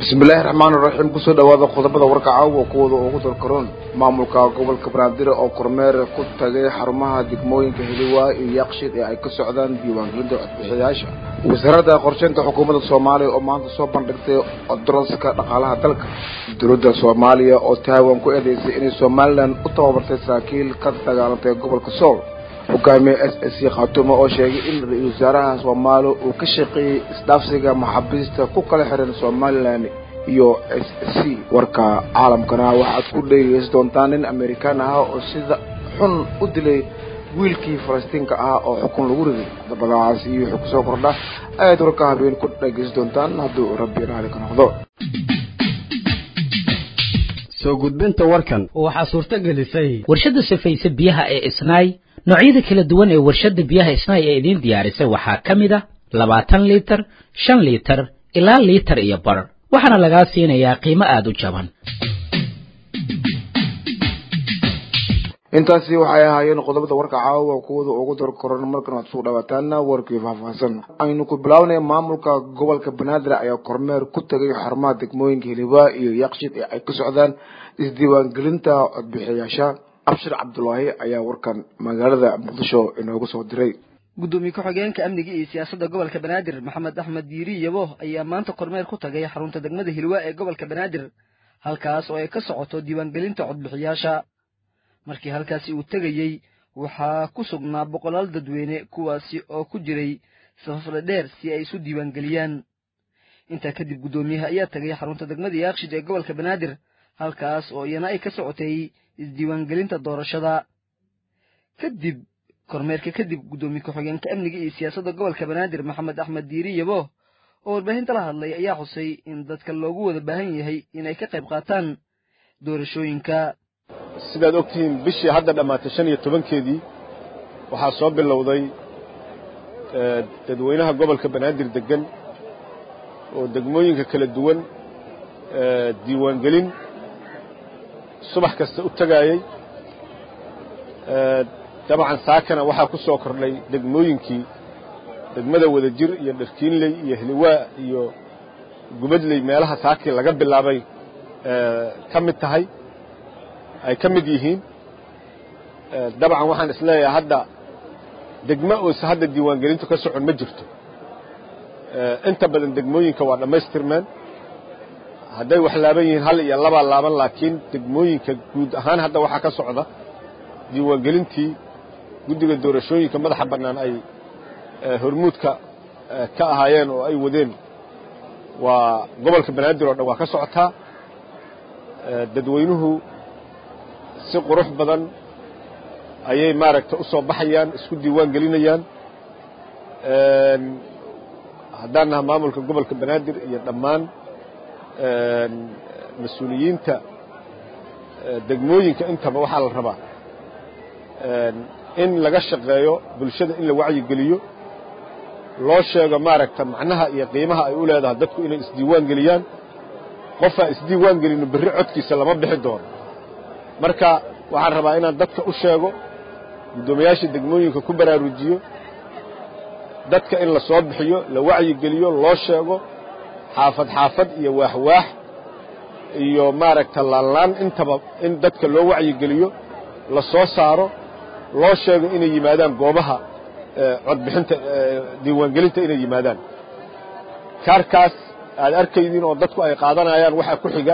بسم الله الرحمن الرحيم كسر دواد خطبة ورقة وقوة وقوة الكرون معمول كقبل كبرادير أو كرمير كنت جاي حرمها دقموين كهلوا يقشد أي كسعدان ديوان جلد بحياشة وزارة قرشنت حكومة الصومالية ومان الصوبان دكتي الدراسة كنقالها تلك درود الصومالية أو تايوان كويديس إن الصوماليان أطوبر تساكيل قد تجارت قبل كسول وقامي SSC خاتومة أو شيء إن وزارة الصومالية وكشقي استفسر محبسته كل حرن الصوماليان iyo SSC warka caalamkana waxaad ku dheegays doontaan in Amerikaan ah oo sida xun u dilay wiilkii Falastiinka ah oo xukun lagu riday dabadaas iyo xukun soo kordha aad warka habeen ku dheegays doontaan hadduu Rabbi raali ka noqdo soo gudbinta warkan waxa suurta gelisay warshada safaysa biyaha ee Isnaay noocyada kala duwan ee warshada biyaha Isnaay ee idin diyaarisay waxa kamid ah 20 litir 5 litir ilaa litir iyo bar waxaana laga siinayaa qiimo aad u jaban intaasi waxay ahaayeen qodobada warka caawa kuwada ugu dar koran markan aad soo dhawaataana warkii faahfaahsan aynu ku bilawnay maamulka gobolka Banaadir ayaa kormeer ku tagay xarumaha degmooyinka Hiilwaa iyo Yaqshid ee ay ku socdaan isdiiwaangelinta codbixiyaasha Abshir Cabdullaahi ayaa warkan magaalada Muqdisho inoogu soo diray gudoomiye ku-xigeenka amniga iyo siyaasadda gobolka Banaadir Maxamed Axmed Diiri Yabo ayaa maanta kormeer ku tagay xarunta degmada Hiilwaa ee gobolka Banaadir halkaas oo ay ka socoto diiwaangelinta codbixiyaasha markii halkaasi uu tagayay waxaa ku sugnaa boqolaal dadweyne kuwaasi oo ku jiray safaf dheer si ay isu diiwaangeliyaan inta kadib gudoomiyaha ayaa tagay xarunta degmada Yaqshid ee gobolka Banaadir halkaas oo iyana ay ka socotay isdiiwaangelinta doorashada kadib kormeerka kadib gudoomiye ku-xigeenka amniga iyo siyaasadda gobolka Banaadir Maxamed Axmed Diiri Yabo oo warbaahinta la hadlay ayaa xusay in dadka loogu wada baahan yahay inay ka qayb qaataan doorashooyinka sidaad ogtihiin bishii hadda dhamaatay 15keedii waxaa soo bilowday dadweynaha gobolka Banaadir degan oo degmooyinka kala duwan diiwaangelin subax kasta u tagayay طبعا ساكنه waxa ku soo kordhay degmooyinkii degmada Wadajir iyo Dharkiinley iyo Hiilwaa iyo Gubadley meelaha saakin laga bilaabay kamid tahay ay kamid yihiin dabcan waxaan isleeyahay hadda degmo oo hadda diiwaangelintu ka socon ma jirto inta badan degmooyinka waa dhameystirmeen haday wax laaban yihiin hal iyo laba laaban laakiin degmooyinka guud ahaan hadda waxa ka socda diiwaangelintii guddiga doorashooyinka madaxa bannaan ay hormuudka ka ahaayeen oo ay wadeen waa gobolka Banaadir oo dhan waa ka socotaa dadweynuhu si qurux badan ayay maaragta u soo baxayaan isku diiwaan gelinayaan haddana maamulka gobolka Banaadir iyo dhammaan mas'uuliyiinta degmooyinka intaba waxa la rabaa in laga shaqeeyo bulshada in la wacyi geliyo loo sheego maaragta macnaha iyo qiimaha ay u leedahay dadku inay isdiiwaan geliyaan qofa isdiiwaan gelino bari codkiisa lama bixi doono marka waxaan rabaa inaan dadka u sheego gudoomiyaasha degmooyinka ku baraarujiyo dadka in la soo bixiyo la wacyi geliyo loo sheego xaafad xaafad iyo waax iyo maaragta laalaan intaba in dadka loo wacyi geliyo la soo saaro loo sheego inay yimaadaan goobaha codbixinta diiwaangelinta inay yimaadaan kaarkaas aad arkaydin oo dadku ay qaadanayaan waxa ku xiga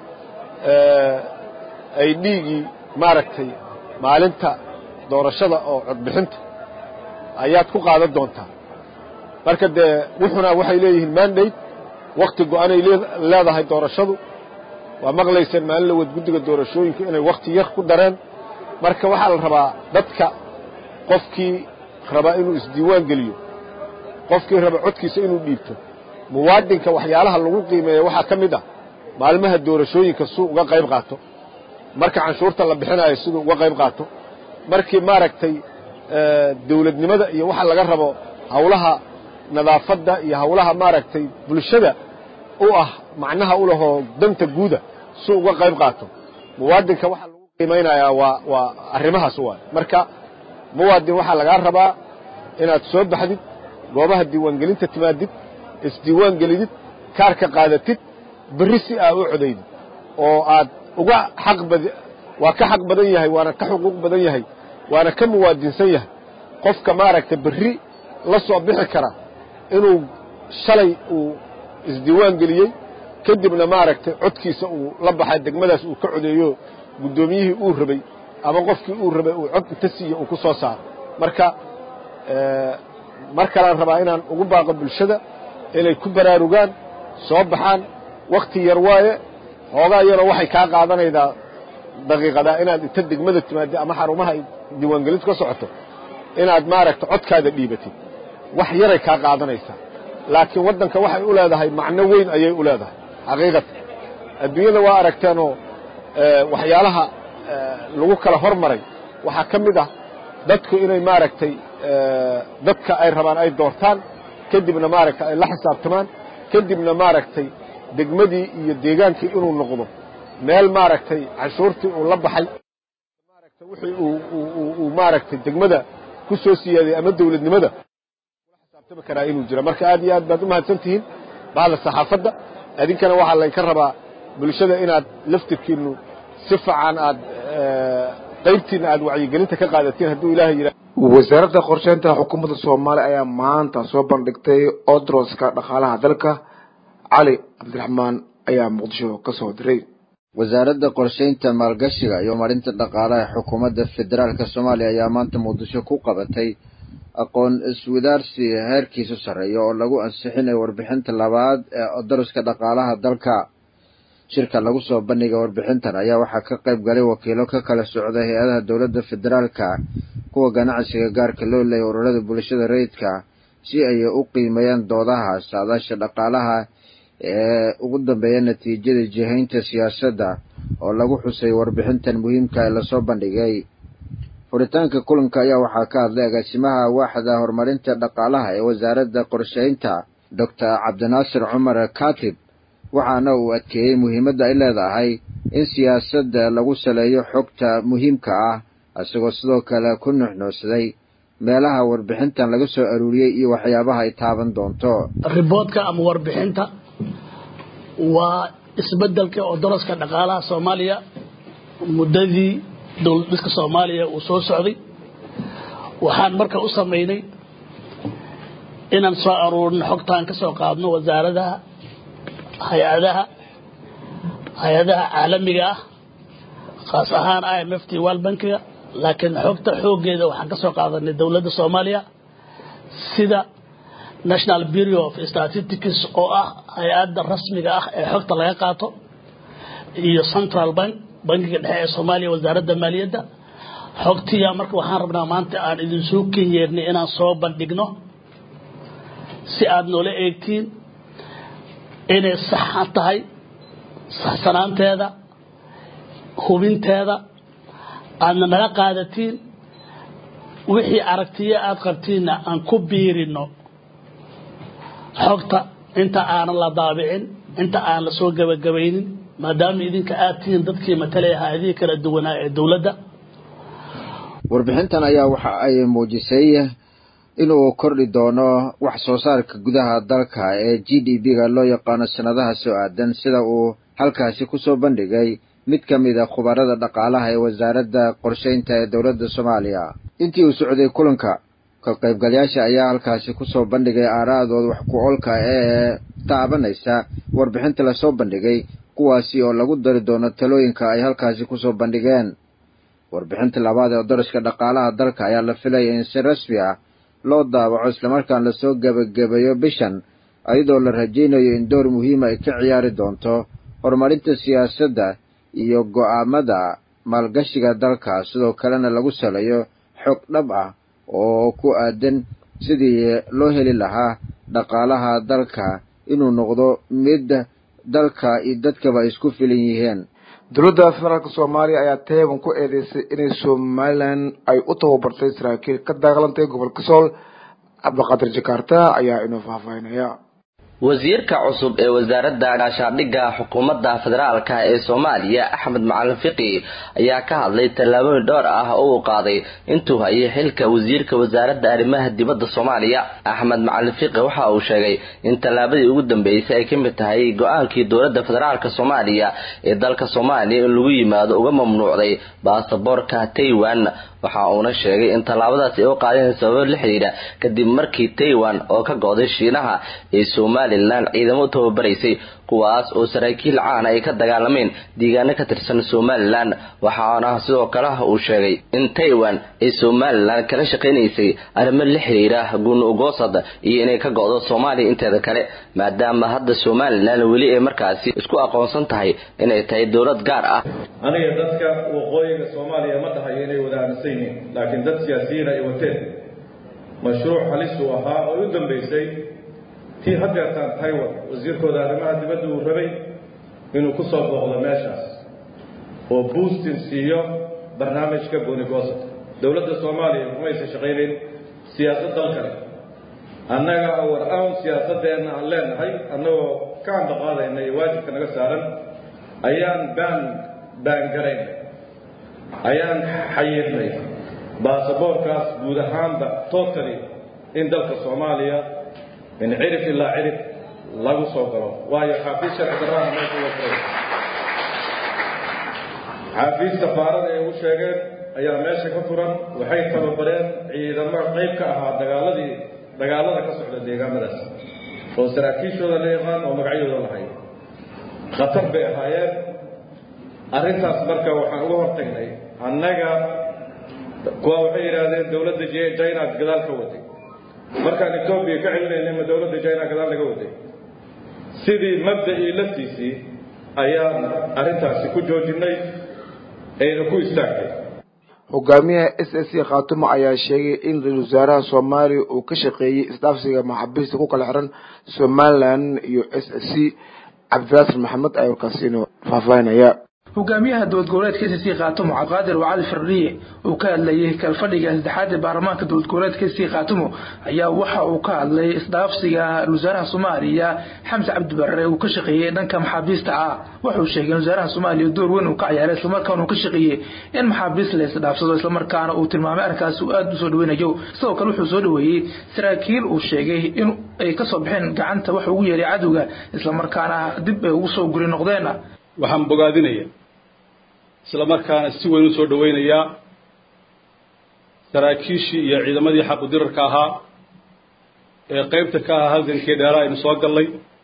ay dhigi maaragtay maalinta doorashada oo codbixinta ayaad ku qaadan doontaa marka wuxuna waxay leeyihiin mandate waqti go'an ay leedahay doorashadu waa maqlaysan maalin la wad guddiga doorashooyinka inay waqti yar ku dareen marka waxa la rabaa dadka qofkii raba inuu isdiiwaan geliyo qofkii raba codkiisa inuu dhiibto muwaadinka waxyaalaha lagu qiimeeyo waxa kamid ah maalmaha doorashooyinka suu uga qayb qaato marka canshuurta la bixinayo sidoo uga qayb qaato markii maaragtay dawladnimada iyo waxa laga rabo hawlaha nadaafadda iyo hawlaha maaragtay bulshada u ah macnaha u laho danta guuda suu uga qayb qaato muwaadinka waxa lagu qiimeeyaa waa arrimahaas marka muwaadin waxa laga rabaa inaad soo baxdid goobaha diiwaangelinta timaadid isdiiwaan gelidid kaarka qaadatid berri si aa u codaydo oo aad uga waa ka xaq badan yahay waana ka xuquuq badan yahay waana ka muwaadinsan yahay qofka maaragtay berri la soo bixi kara inuu shalay uu isdiiwaan geliyey kadibna maaragtay codkiisa uu la baxay degmadaas uu ka codeeyo guddoomiyihii uu rabay ama qofkii uu rabay uu cod inta siiyo uu ku soo saaro marka mar kalaan rabaa inaan ugu baaqo bulshada inay ku baraarugaan soo baxaan wakhti yar waaye hoogaa yaroo waxay kaa qaadanaydaa daqiiqadaa inaad inta degmada timaado ama xarumaha ay diiwaangelintu ka socoto inaad maaragta codkaada dhiibatid wax yaray kaa qaadanaysaa laakiin waddanka waxay u leedahay macno weyn ayay u leedahay xaqiiqatan adduunyada waa aragteenoo waxyaalaha lagu kala hormaray waxaa ka mid ah dadku inay maaragtay dadka ay rabaan ay doortaan kadibna maaragtay ay la xisaabtamaan kadibna maaragtay degmadii iyo deegaankii inuu noqdo meel maaragtay cashuurtii uu la baxay maaragtay wixii uu maaragtay degmada ku soo siyaaday ama dawladnimada kula xisaabtami karaa inuu jira marka aad iyo aad baad u mahadsan tihiin bacda saxaafadda idinkana waxaa laydinka rabaa bulshada inaad laftirkiinu si fiican aad qaybtiina aad wacyigelinta ka qaadatiin hadduu ilaahay yidhaah wasaaradda qorsheynta xukuumadda soomaaliya ayaa maanta soo bandhigtay odroska dhaqaalaha dalka cali cabdiraxmaan ayaa muqdisho ka soo diray wasaaradda qorsheynta maalgashiga iyo marinta dhaqaalaha xukuumadda federaalka soomaaliya ayaa maanta muqdisho ku qabatay aqoon iswadaarsi heerkiisu sarreeya oo lagu ansixinayo warbixinta labaad ee odroska dhaqaalaha dalka shirka lagu soo bandhigay warbixintan ayaa waxaa ka qayb galay wakiilo ka kala socda hay-adaha dowladda federaalka kuwa ganacsiga gaarka loo leeyahay ururada bulshada rayidka si ay u qiimeeyaan doodaha saadaasha dhaqaalaha ee ugu dambeeya natiijada jihaynta siyaasadda oo lagu xusay warbixintan muhiimka ee lasoo bandhigay furitaanka kulanka ayaa waxaa ka hadlay agaasimaha waaxda horumarinta dhaqaalaha ee wasaaradda qorsheynta doctor cabdinaasir cumar katib waxaana uu adkeeyey muhiimadda ay leedahay in siyaasadda lagu saleeyo xogta muhiimka ah isagoo sidoo kale ku nuxnuuxsaday meelaha warbixintan laga soo aruuriyey iyo waxyaabaha ay taaban doonto riboodka ama warbixinta waa isbeddelka oo daraska dhaqaalaha soomaaliya muddadii dowladhiska soomaaliya uu soo socday waxaan marka u samaynay inaan soo aruurino xogtaan ka soo qaadno wasaaradaha hay-adaha caalamiga ah khaas ahaan IMFT World Bankiga laakiin xogta xooggeeda waxaan ka soo qaadanay dowladda Soomaaliya sida National Bureau of Statistics oo ah hay-adda rasmiga ah ee xogta laga qaato iyo Central Bank bankiga dhexe ee Soomaaliya wasaaradda maaliyadda xogtiya marka waxaan rabnaa maanta aan idin soo keenyeernay inaan soo bandhigno si aad noola eegtiin inay sax tahay saxsanaanteeda hubinteeda aadna naga qaadatiin wixii aragtiya aad qabtiinna aan ku biirino xogta inta aanan la daabicin inta aan la soo gabagabaynin maadaama idinka aad tihiin dadkii matalaya hay'adaha kala duwanaa ee dowladda warbixintan ayaa waxa ay muujisay inuu kordhi doono wax soo saarka gudaha dalka ee GDP-ga loo yaqaano sanadaha soo aadan sida uu halkaasi ku soo bandhigay mid ka mid ah khubarada dhaqaalaha ee wasaaradda qorsheynta ee dowladda Soomaaliya intii uu socday kulanka ka qaybgalayaasha ayaa halkaasi ku soo bandhigay aaraadooda wax ku oolka ee taabanaysa warbixinta la soo bandhigay kuwaasi oo lagu dari doono talooyinka ay halkaasi ku soo bandhigeen warbixinta labaad ee daraska dhaqaalaha dalka ayaa la filayay in si rasmi ah loo daabaco islamarkaan la soo gabagabeeyo bishan iyadoo la rajaynayo in door muhiim ay ka ciyaari doonto horumarinta siyaasadda iyo go'aamada maalgashiga dalka sidoo kalena lagu saleeyo xog dhab ah oo ku aadan sidii loo heli lahaa dhaqaalaha dalka inuu noqdo mid dalka iyo dadkaba isku filan yihiin dowladda federaalka Soomaaliya ayaa teeban ku eedeysay inay Somaliland ay u tababartay saraakiil ka dagaalantay gobolka Sool Cabdiqaadir Jakarta ayaa inoo faahfaahinaya wasiirka cusub ee wasaaradda gaashaandhigga xukuumadda federaalka ee Soomaaliya Axmed Macalin Fiqi ayaa ka hadlay tallaabooyin dhowr ah oo uu qaaday intuu hayay xilka wasiirka wasaaradda arrimaha dibadda Soomaaliya. Axmed Macalin Fiqi waxa uu sheegay in tallaabadii ugu dambeysay ay ka mid tahay go'aankii dowladda federaalka Soomaaliya ee dalka Soomaaliya in lagu yimaado uga mamnuucday baasaboorka Taiwan. waxa uuna sheegay in tallaabadaasi ay u qaadeen sabab la xiriira kadib markii Taiwan oo ka go'day Shiinaha ee Somaliland ciidamo tababaraysay kuwaas oo saraakiil caan ay ka dagaalameen deegaano ka tirsan Somaliland. waxaana sidoo kale uu sheegay in Taiwan ay Somaliland kala shaqeynaysay arrimo la xiriira guun ugoosad iyo inay ka go'do Soomaaliya inteeda kale maadaama hadda Somaliland weli ay markaasi isku aqoonsan tahay inay tahay dawlad gaar ah. aniga dadka waqooyiga Soomaaliya ma tahay inay wadaanayeen laakiin dad siyaasiyiin ay wateen mashruuc halis u ahaa oo u dambeysay tii haddeertaan Taiwan wasiirkooda arrimaha dibadda uu rabay inuu ku soo booqdo meeshaas oo boostin siiyo barnaamijka goonigoosad. dowladda Soomaaliya kuma aysan shaqeynin siyaasad dalka annaga war aan siyaasadeena aan leenahay annagoo ka dhaqaaleynay waajibka naga saaran ayaan baan garayn ayaan xayirnay baasaboorkaas guud ahaanba totally in dalka Soomaaliya in cirif ilaa cirif lagu soo galo waayo xafiis sharci darrada meesha loo furay xafiis safaarada ay u sheegeen ayaa meesha ka furan waxay tababareen ciidamo qayb ka ahaa dagaalada ka socda deegaamadaas oo saraakiishooda la yaqaan oo magacyadooda lahayd khatar bay ahaayeen. arrintaas marka waxaan uga hortagnay annaga kuwa waxay yiraahdeen dawladda China gadaal ka waday markaan Ethiopia ka celinayna ma dawladda China gadaal laga waday sidii mabda'ii laftiisii ayaan arrintaasi ku joojinay ayna ku istaagtay. hogaamiyaha SSC Khaatumo ayaa sheegay in ra'iisul wasaaraha Soomaaliya uu ka shaqeeyay isdhaafsiga maxaabiista ku kala xiran Somaliland iyo SSC Cabdirasaaq Maxamed ayaa kaasino faafaynaya. hogaamiyaha dowlad goboleedka SSC Khaatumo Cabdiqaadir Wacali Farriye oo ka hadlayay kalfadhiga saddexaad ee baarlamaanka dowlad goboleedka SSC Khaatumo ayaa waxa uu ka hadlay isdhaafsiga wasaaraha Soomaaliya Xamse Cabdi Barre oo ka shaqeeyay dhanka maxaabiista wuxuu sheegay in wasaaraha Soomaaliya door weyn uu ka ciyaaray isla markaana uu ka shaqeeyay in maxaabiista la isdhaafsado isla markaana uu tilmaamay arkaas uu aad u soo dhaweynayo. sidoo kale wuxuu soo dhaweeyay saraakiil uu sheegay in ay ka soo bixeen gacanta wax ugu yeeray cadowga isla markaana dib ay ugu soo guri noqdeen. waxaan bogaadinayaa isla markaana si weyn u soo dhaweynayaa saraakiishii iyo ciidamadii xaq u dirarka ahaa ee qaybta ka ahaa halgankii dheeraa aynu soo gallay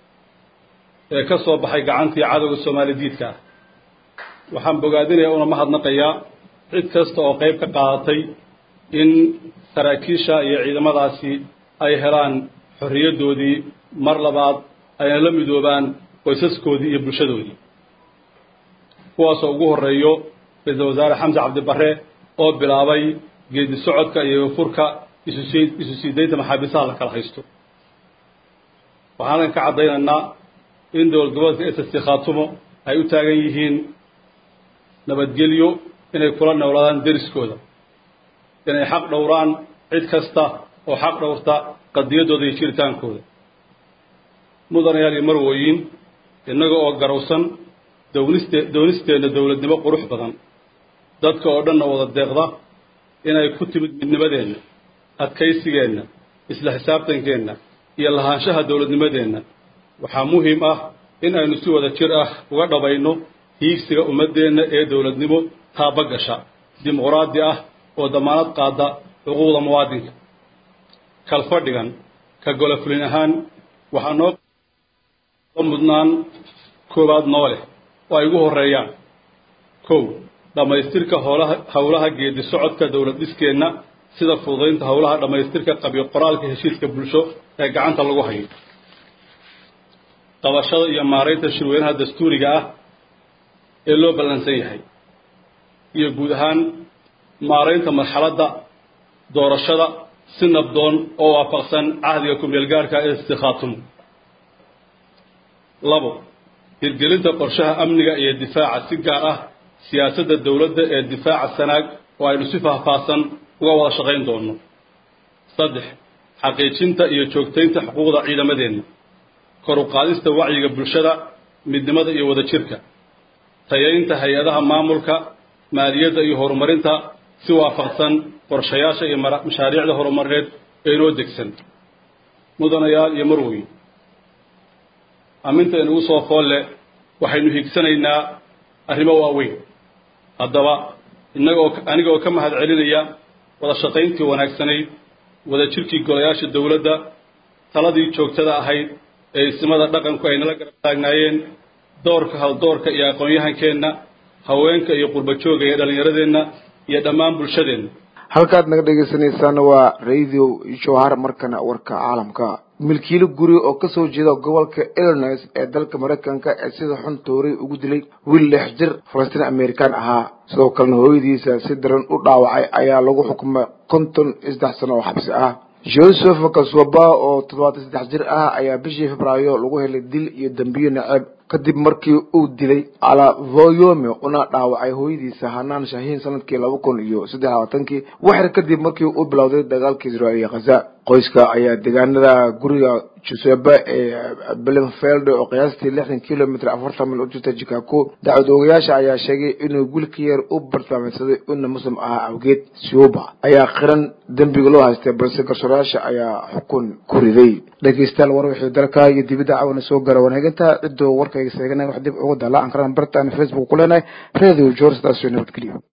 ee ka soo baxay gacantii cadowga Soomaalidiidka waxaan bogaadinayaa una mahadnaqayaa cid kasta oo qayb ka qaadatay in saraakiisha iyo ciidamadaasi ay helaan xorriyadoodii mar labaad ayna la midoobaan qoysaskoodii iyo bulshadoodii kuwaasoo ugu horeeyo ra'iisul wasaare Xamse Cabdi Barre oo bilaabay geedi socodka iyo furka isu sii deynta maxaabiisaha la kala haysto. waxaan ka cadaynaynaa in dowlad goboleedka SSC Khaatumo ay u taagan yihiin nabadgelyo inay kula noolaadaan deriskooda inay xaq dhowraan cid kasta oo xaq dhowrta qadiyadooda iyo jiritaankooda. mudanayaal iyo marwooyin innaga oo garowsan doonisteena dawladnimo qurux badan dadka oo dhan wada deeqda inay ku timid midnimadeenna adkaysigeenna isla xisaabtankeena iyo lahaanshaha dawladnimadeenna waxaa muhiim ah in aynu si wada jir ah uga dhabayno hiigsiga ummadeenna ee dawladnimo taaba gasha dimuqraadi ah oo damaanad qaada xuquuqda muwaadinka. kalfadhigan ka gole fulin ahaan waxaa noo mudnaan koowaad noole oo ay ugu horeeyaan 1 dhamaystirka howlaha geedi socodka dawlad dhiskeenna sida fududeynta howlaha dhamaystirka qabiyo qoraalka heshiiska bulsho ee gacanta lagu hayo qabashada iyo maareynta shirweynaha dastuuriga ah ee loo balansan yahay iyo guud ahaan maareynta marxaladda doorashada si nabdoon oo waafaqsan cahdiga ku meel gaarka ee SSC Khaatumo. 2 hirgelinta qorshaha amniga iyo difaaca si gaar ah siyaasadda dawladda ee difaaca sanaag oo aynu si faahfaahsan uga wada shaqayn doono. 3 xaqiijinta iyo joogtaynta xuquuqda ciidamadeenna kor u qaadista wacyiga bulshada midnimada iyo wadajirka tayaynta hay-adaha maamulka maaliyadda iyo horumarinta si waafaqsan qorshayaasha iyo mashaariicda horumarineed ee inoo degsan mudanayaal iyo marweyn aminta inugu soo foolle waxaynu higsanaynaa arrimo waaweyn haddaba anigoo ka mahad celinaya wada shaqayntii wanaagsanayd wadajirkii golayaasha dowladda taladii joogtada ahayd ee ismada dhaqanku ay nala garab taagnaayeen doorka haldoorka iyo aqoon-yahankeenna haweenka iyo qurbajooga iyo dhallinyaradeenna iyo dhammaan bulshadeenna halkaad naga dhegaysanaysaana waa radio jowhar markana warka caalamka milkiilo guri oo kasoo jeeda gobolka Illinois ee dalka Mareykanka ee sida xun tooray ugu dilay wiil 6 jir Falastiin Amerikaan ahaa sidoo kalena hooyadiisa si daran u dhaawacay ayaa lagu xukumay 53 sano oo xabsi ah Joseph Kaswaba oo 73 jir ah ayaa bishii Febraayo lagu helay dil iyo dambiyo nacab kadib markii uu dilay ala Voyome una dhaawacay hooyadiisa Hanaan Shahin sanadkii 2023 waxay kadib markii uu bilowday dagaalka Israa'iil iyo Gaza qoyska ayaa deegaanada guriga Joseph ee Blenfield oo qiyaastii 60 kilomitir 40 mil u jirta Chicago dacwad-oogayaasha ayaa sheegay inuu gulka yar u bartilmaameedsaday inuu muslim ahaa awgeed Suuba ayaa qiran dambiga loo haystay balse garsoorayaasha ayaa xukun ku riday dhageystayaal war wixii dalka iyo dibadda caawina soo gaara wanaaganta cidoo warkayga sheeganay wax dib ugu dalaa aan karan bartaan Facebook ku leenahay Radio George Station nabadgelyo